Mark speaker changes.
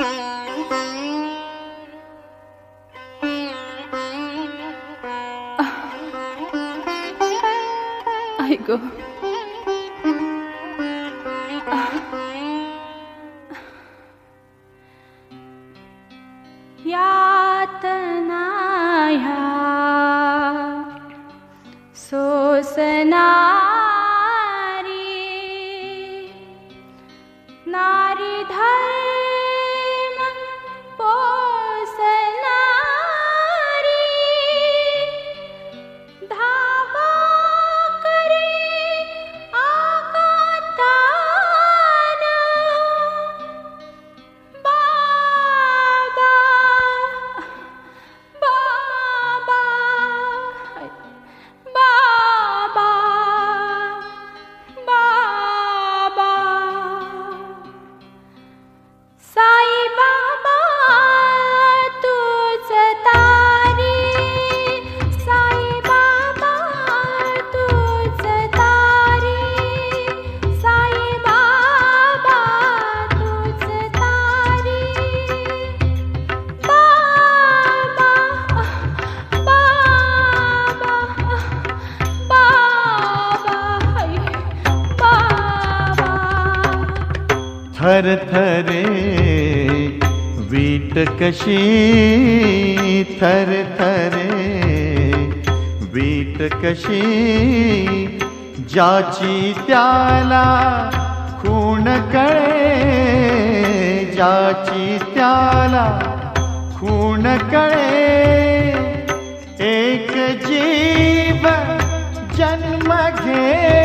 Speaker 1: आई गो, यातना ह्या सोसणारी नारी धर्म पोसणारी धावा करे आकाताना बाबा बाबा बाबा बाबा साई बाबा तूच तारी, साई बाबा तूच तारी, साई बाबा तूच तारी, बाबा बाबा बाबा बाबा।
Speaker 2: थर थरे वीट कशी, थर थरे वीट कशी, ज्याची त्याला खूण कळे, ज्याची त्याला खूण कळे, एक जीव जन्म घे